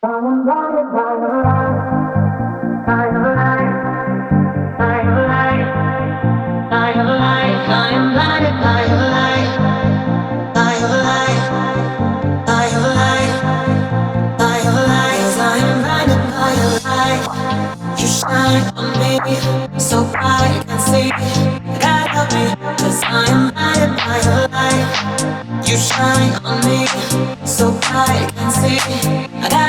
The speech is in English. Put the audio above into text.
So bright, I can see that help me, 'cause I am blinded by your light. You shine on me, so bright, I can see that